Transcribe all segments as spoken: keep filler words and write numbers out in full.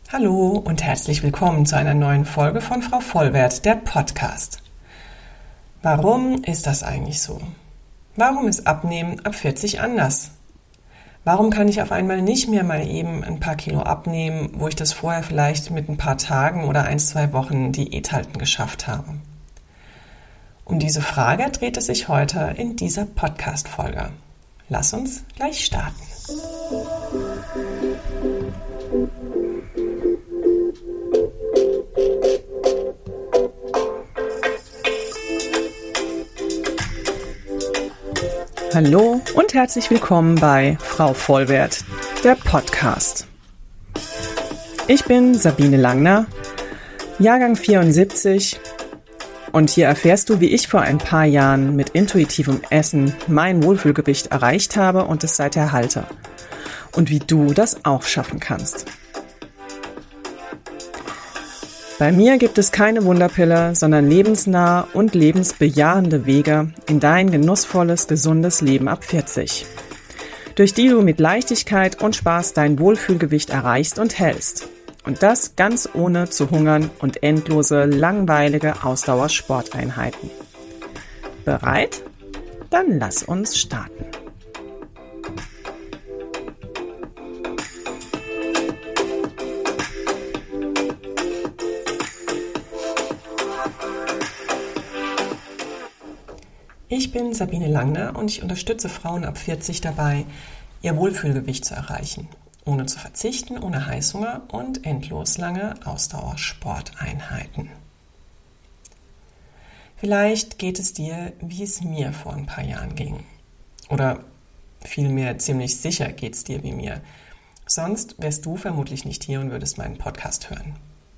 Hallo und herzlich willkommen zu einer neuen Folge von Frau Vollwert, der Podcast. Warum ist das eigentlich so? Warum ist Abnehmen ab vierzig anders? Warum kann ich auf einmal nicht mehr mal eben ein paar Kilo abnehmen, wo ich das vorher vielleicht mit ein paar Tagen oder ein, zwei Wochen Diät halten geschafft habe? Um diese Frage dreht es sich heute in dieser Podcast-Folge. Lass uns gleich starten. Hallo und herzlich willkommen bei Frau Vollwert, der Podcast. Ich bin Sabine Langner, Jahrgang vierundsiebzig, und hier erfährst du, wie ich vor ein paar Jahren mit intuitivem Essen mein Wohlfühlgewicht erreicht habe und es seither halte. Und wie du das auch schaffen kannst. Bei mir gibt es keine Wunderpille, sondern lebensnahe und lebensbejahende Wege in dein genussvolles, gesundes Leben ab vierzig, durch die du mit Leichtigkeit und Spaß dein Wohlfühlgewicht erreichst und hältst. Und das ganz ohne zu hungern und endlose, langweilige Ausdauersporteinheiten. Bereit? Dann lass uns starten. Ich bin Sabine Langner und ich unterstütze Frauen ab vierzig dabei, ihr Wohlfühlgewicht zu erreichen, ohne zu verzichten, ohne Heißhunger und endlos lange Ausdauersporteinheiten. Vielleicht geht es dir, wie es mir vor ein paar Jahren ging. Oder vielmehr ziemlich sicher geht es dir wie mir. Sonst wärst du vermutlich nicht hier und würdest meinen Podcast hören.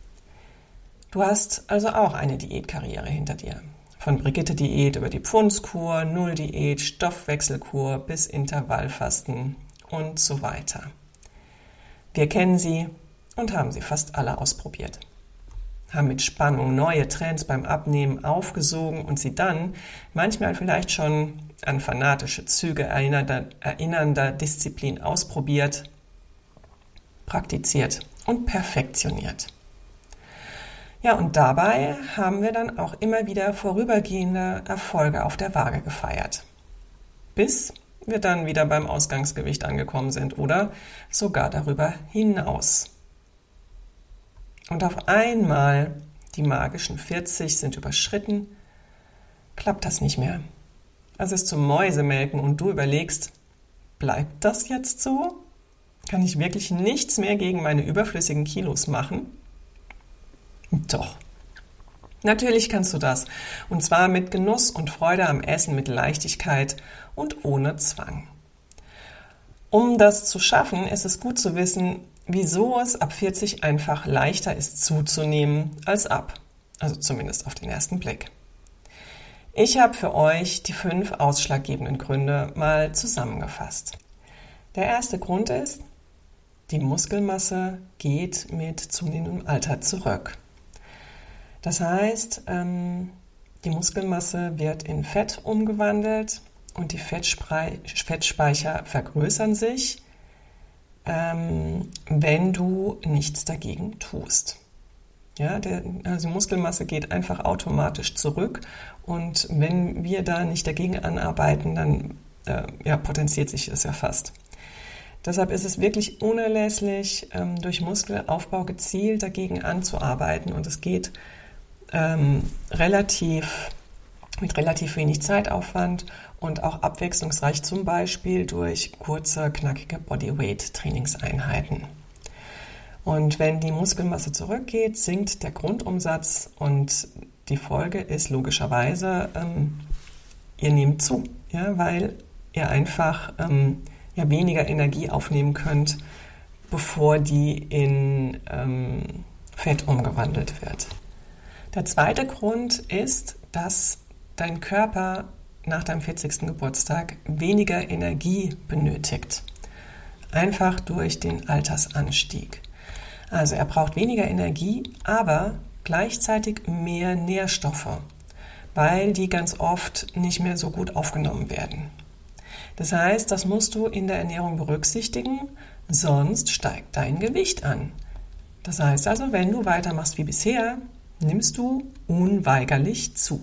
Du hast also auch eine Diätkarriere hinter dir. Von Brigitte-Diät über die Pfundskur, Null-Diät, Stoffwechselkur bis Intervallfasten und so weiter. Wir kennen sie und haben sie fast alle ausprobiert. Haben mit Spannung neue Trends beim Abnehmen aufgesogen und sie dann manchmal vielleicht schon an fanatische Züge erinnernder, erinnernder Disziplin ausprobiert, praktiziert und perfektioniert. Ja, und dabei haben wir dann auch immer wieder vorübergehende Erfolge auf der Waage gefeiert. Bis wir dann wieder beim Ausgangsgewicht angekommen sind oder sogar darüber hinaus. Und auf einmal, die magischen vierzig sind überschritten, klappt das nicht mehr. Es ist zum Mäusemelken und du überlegst, bleibt das jetzt so? Kann ich wirklich nichts mehr gegen meine überflüssigen Kilos machen? Doch. Natürlich kannst du das. Und zwar mit Genuss und Freude am Essen, mit Leichtigkeit und ohne Zwang. Um das zu schaffen, ist es gut zu wissen, wieso es ab vierzig einfach leichter ist zuzunehmen als ab. Also zumindest auf den ersten Blick. Ich habe für euch die fünf ausschlaggebenden Gründe mal zusammengefasst. Der erste Grund ist, die Muskelmasse geht mit zunehmendem Alter zurück. Das heißt, ähm, die Muskelmasse wird in Fett umgewandelt und die Fettspre- Fettspeicher vergrößern sich, ähm, wenn du nichts dagegen tust. Ja, der, also die Muskelmasse geht einfach automatisch zurück und wenn wir da nicht dagegen anarbeiten, dann äh, ja, potenziert sich das ja fast. Deshalb ist es wirklich unerlässlich, ähm, durch Muskelaufbau gezielt dagegen anzuarbeiten und es geht Ähm, relativ, mit relativ wenig Zeitaufwand und auch abwechslungsreich, zum Beispiel durch kurze, knackige Bodyweight-Trainingseinheiten. Und wenn die Muskelmasse zurückgeht, sinkt der Grundumsatz und die Folge ist logischerweise, ähm, ihr nehmt zu, ja, weil ihr einfach ähm, ja, weniger Energie aufnehmen könnt, bevor die in ähm, Fett umgewandelt wird. Der zweite Grund ist, dass dein Körper nach deinem vierzigsten Geburtstag weniger Energie benötigt. Einfach durch den Altersanstieg. Also er braucht weniger Energie, aber gleichzeitig mehr Nährstoffe, weil die ganz oft nicht mehr so gut aufgenommen werden. Das heißt, das musst du in der Ernährung berücksichtigen, sonst steigt dein Gewicht an. Das heißt also, wenn du weitermachst wie bisher, nimmst du unweigerlich zu.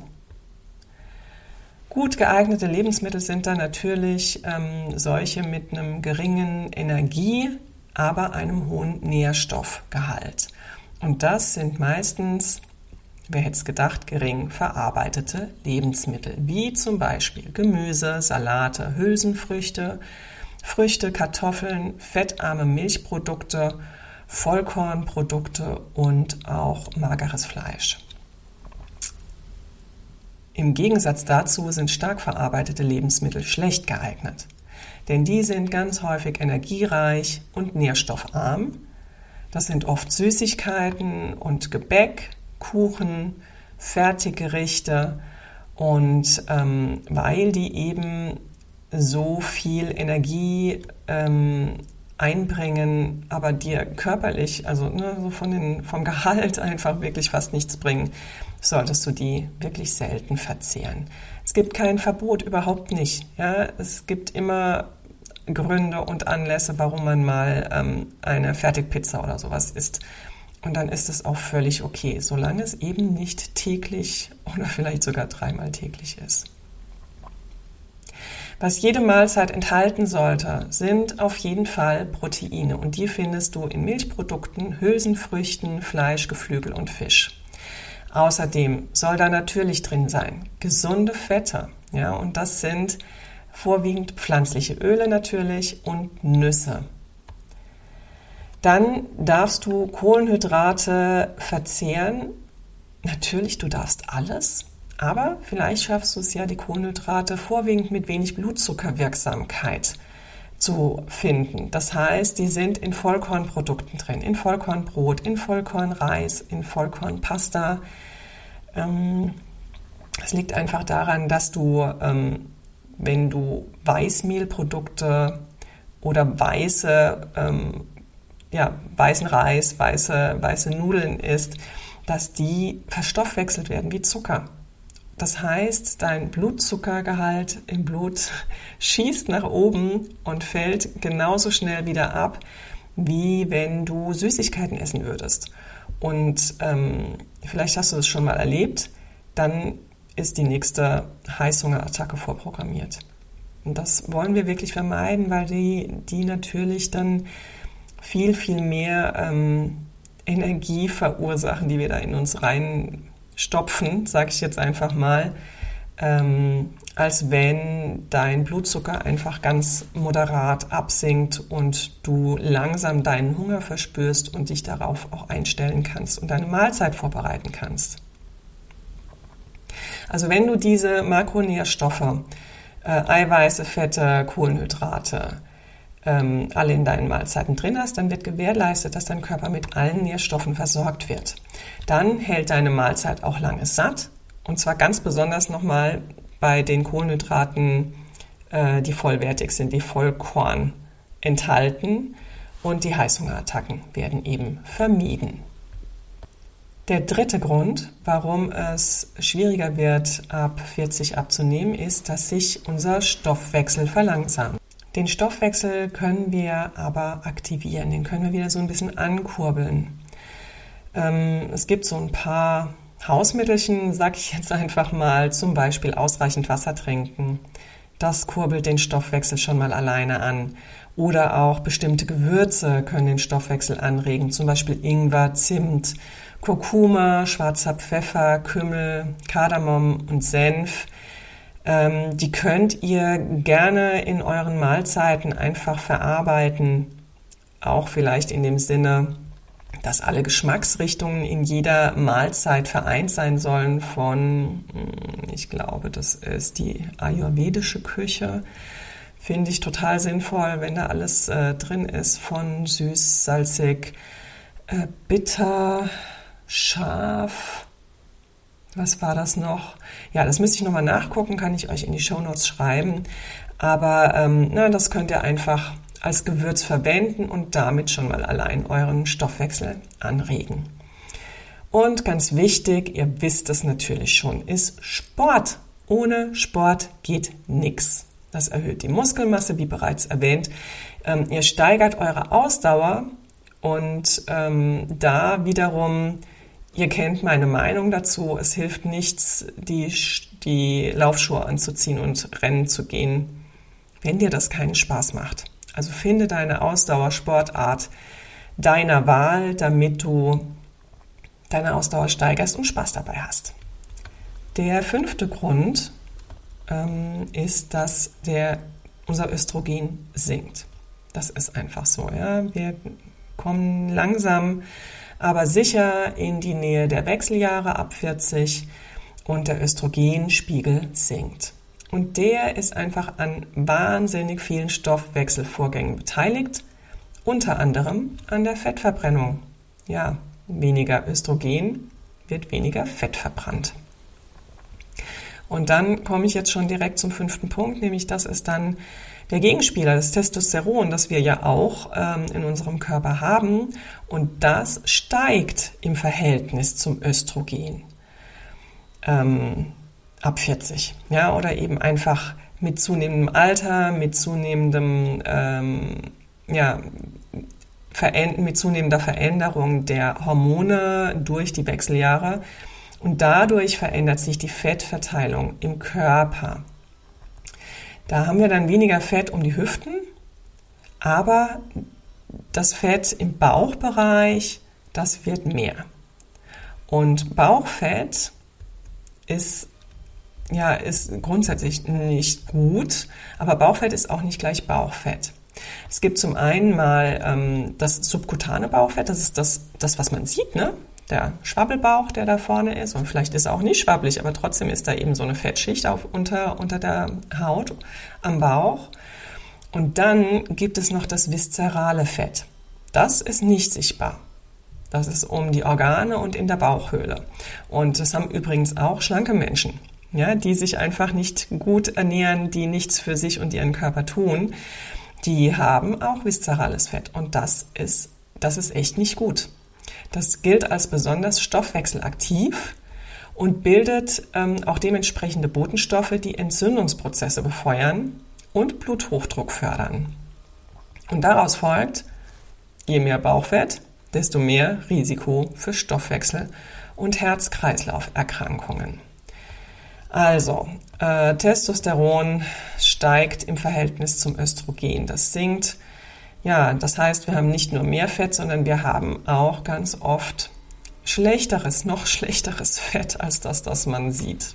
Gut geeignete Lebensmittel sind dann natürlich ähm, solche mit einem geringen Energie, aber einem hohen Nährstoffgehalt. Und das sind meistens, wer hätte es gedacht, gering verarbeitete Lebensmittel, wie zum Beispiel Gemüse, Salate, Hülsenfrüchte, Früchte, Kartoffeln, fettarme Milchprodukte, Vollkornprodukte und auch mageres Fleisch. Im Gegensatz dazu sind stark verarbeitete Lebensmittel schlecht geeignet, denn die sind ganz häufig energiereich und nährstoffarm. Das sind oft Süßigkeiten und Gebäck, Kuchen, Fertiggerichte und ähm, weil die eben so viel Energie ähm, einbringen, aber dir körperlich, also ne, so von den, vom Gehalt einfach wirklich fast nichts bringen, solltest du die wirklich selten verzehren. Es gibt kein Verbot, überhaupt nicht. Ja? Es gibt immer Gründe und Anlässe, warum man mal ähm, eine Fertigpizza oder sowas isst. Und dann ist es auch völlig okay, solange es eben nicht täglich oder vielleicht sogar dreimal täglich ist. Was jede Mahlzeit enthalten sollte, sind auf jeden Fall Proteine und die findest du in Milchprodukten, Hülsenfrüchten, Fleisch, Geflügel und Fisch. Außerdem soll da natürlich drin sein gesunde Fette, ja, und das sind vorwiegend pflanzliche Öle natürlich und Nüsse. Dann darfst du Kohlenhydrate verzehren. Natürlich, du darfst alles. Aber vielleicht schaffst du es ja, die Kohlenhydrate vorwiegend mit wenig Blutzuckerwirksamkeit zu finden. Das heißt, die sind in Vollkornprodukten drin, in Vollkornbrot, in Vollkornreis, in Vollkornpasta. Es liegt einfach daran, dass du, wenn du Weißmehlprodukte oder weiße, ja, weißen Reis, weiße, weiße Nudeln isst, dass die verstoffwechselt werden wie Zucker. Das heißt, dein Blutzuckergehalt im Blut schießt nach oben und fällt genauso schnell wieder ab, wie wenn du Süßigkeiten essen würdest. Und ähm, vielleicht hast du das schon mal erlebt, dann ist die nächste Heißhungerattacke vorprogrammiert. Und das wollen wir wirklich vermeiden, weil die, die natürlich dann viel, viel mehr ähm, Energie verursachen, die wir da in uns rein stopfen, sage ich jetzt einfach mal, ähm, als wenn dein Blutzucker einfach ganz moderat absinkt und du langsam deinen Hunger verspürst und dich darauf auch einstellen kannst und deine Mahlzeit vorbereiten kannst. Also wenn du diese Makronährstoffe, äh, Eiweiße, Fette, Kohlenhydrate, ähm, alle in deinen Mahlzeiten drin hast, dann wird gewährleistet, dass dein Körper mit allen Nährstoffen versorgt wird. Dann hält deine Mahlzeit auch lange satt und zwar ganz besonders nochmal bei den Kohlenhydraten, äh, die vollwertig sind, die Vollkorn enthalten und die Heißhungerattacken werden eben vermieden. Der dritte Grund, warum es schwieriger wird, ab vierzig abzunehmen, ist, dass sich unser Stoffwechsel verlangsamt. Den Stoffwechsel können wir aber aktivieren, den können wir wieder so ein bisschen ankurbeln. Ähm, es gibt so ein paar Hausmittelchen, sag ich jetzt einfach mal, zum Beispiel ausreichend Wasser trinken. Das kurbelt den Stoffwechsel schon mal alleine an. Oder auch bestimmte Gewürze können den Stoffwechsel anregen, zum Beispiel Ingwer, Zimt, Kurkuma, schwarzer Pfeffer, Kümmel, Kardamom und Senf. Ähm, die könnt ihr gerne in euren Mahlzeiten einfach verarbeiten, auch vielleicht in dem Sinne, dass alle Geschmacksrichtungen in jeder Mahlzeit vereint sein sollen von, ich glaube, das ist die ayurvedische Küche. Finde ich total sinnvoll, wenn da alles äh, drin ist, von süß, salzig, äh, bitter, scharf. Was war das noch? Ja, das müsste ich nochmal nachgucken, kann ich euch in die Shownotes schreiben. Aber ähm, na, das könnt ihr einfach als Gewürz verwenden und damit schon mal allein euren Stoffwechsel anregen. Und ganz wichtig, ihr wisst es natürlich schon, ist Sport. Ohne Sport geht nichts. Das erhöht die Muskelmasse, wie bereits erwähnt. Ähm, ihr steigert eure Ausdauer Und ähm, da wiederum, ihr kennt meine Meinung dazu, es hilft nichts, die, die Laufschuhe anzuziehen und rennen zu gehen, wenn dir das keinen Spaß macht. Also finde deine Ausdauersportart deiner Wahl, damit du deine Ausdauer steigerst und Spaß dabei hast. Der fünfte Grund ähm, ist, dass der, unser Östrogen sinkt. Das ist einfach so. Ja? Wir kommen langsam, aber sicher in die Nähe der Wechseljahre ab vierzig und der Östrogenspiegel sinkt. Und der ist einfach an wahnsinnig vielen Stoffwechselvorgängen beteiligt, unter anderem an der Fettverbrennung. Ja, weniger Östrogen wird weniger Fett verbrannt. Und dann komme ich jetzt schon direkt zum fünften Punkt, nämlich das ist dann der Gegenspieler, das Testosteron, das wir ja auch ähm, in unserem Körper haben. Und das steigt im Verhältnis zum Östrogen ähm, ab vierzig. Ja, oder eben einfach mit zunehmendem Alter, mit zunehmendem, ähm, ja, mit zunehmender Veränderung der Hormone durch die Wechseljahre. Und dadurch verändert sich die Fettverteilung im Körper. Da haben wir dann weniger Fett um die Hüften, aber das Fett im Bauchbereich, das wird mehr. Und Bauchfett ist, ja, ist grundsätzlich nicht gut, aber Bauchfett ist auch nicht gleich Bauchfett. Es gibt zum einen mal ähm, das subkutane Bauchfett, das ist das, das was man sieht, ne? Der Schwabbelbauch, der da vorne ist, und vielleicht ist er auch nicht schwabbelig, aber trotzdem ist da eben so eine Fettschicht auf, unter, unter der Haut am Bauch. Und dann gibt es noch das viszerale Fett. Das ist nicht sichtbar. Das ist um die Organe und in der Bauchhöhle. Und das haben übrigens auch schlanke Menschen, ja, die sich einfach nicht gut ernähren, die nichts für sich und ihren Körper tun. Die haben auch viszerales Fett. Und das ist, das ist echt nicht gut. Das gilt als besonders stoffwechselaktiv und bildet ähm, auch dementsprechende Botenstoffe, die Entzündungsprozesse befeuern und Bluthochdruck fördern. Und daraus folgt, je mehr Bauchfett, desto mehr Risiko für Stoffwechsel- und Herz-Kreislauf-Erkrankungen. Also, äh, Testosteron steigt im Verhältnis zum Östrogen. Das sinkt. Ja, das heißt, wir haben nicht nur mehr Fett, sondern wir haben auch ganz oft schlechteres, noch schlechteres Fett als das, das man sieht.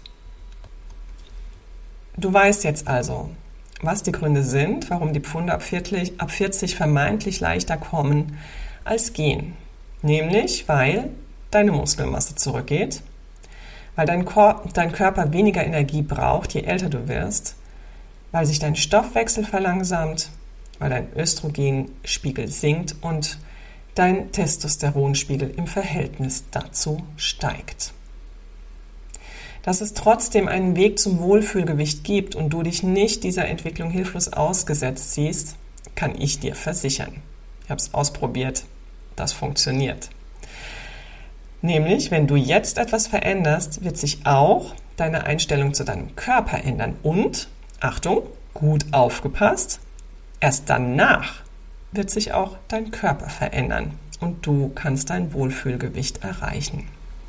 Du weißt jetzt also, was die Gründe sind, warum die Pfunde ab vierzig vermeintlich leichter kommen als gehen. Nämlich, weil deine Muskelmasse zurückgeht, weil dein, Kor- dein Körper weniger Energie braucht, je älter du wirst, weil sich dein Stoffwechsel verlangsamt, weil dein Östrogenspiegel sinkt und dein Testosteronspiegel im Verhältnis dazu steigt. Dass es trotzdem einen Weg zum Wohlfühlgewicht gibt und du dich nicht dieser Entwicklung hilflos ausgesetzt siehst, kann ich dir versichern. Ich habe es ausprobiert, das funktioniert. Nämlich, wenn du jetzt etwas veränderst, wird sich auch deine Einstellung zu deinem Körper ändern und, Achtung, gut aufgepasst, erst danach wird sich auch dein Körper verändern und du kannst dein Wohlfühlgewicht erreichen.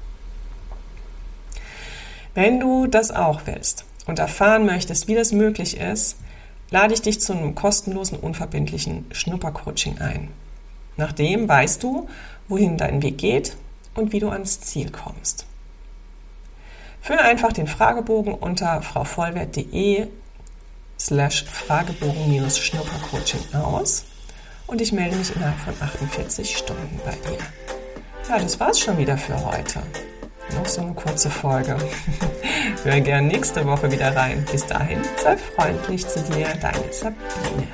Wenn du das auch willst und erfahren möchtest, wie das möglich ist, lade ich dich zu einem kostenlosen, unverbindlichen Schnuppercoaching ein. Nach dem weißt du, wohin dein Weg geht und wie du ans Ziel kommst. Fülle einfach den Fragebogen unter frauvollwert.de slash Fragebogen-Schnuppercoaching aus und ich melde mich innerhalb von achtundvierzig Stunden bei dir. Ja, das war's schon wieder für heute. Noch so eine kurze Folge. Hör gern nächste Woche wieder rein. Bis dahin, sei freundlich zu dir, deine Sabine.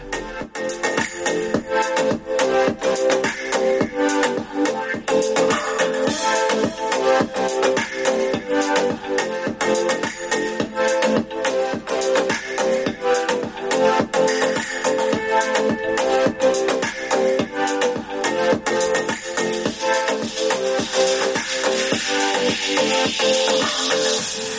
We'll be right back.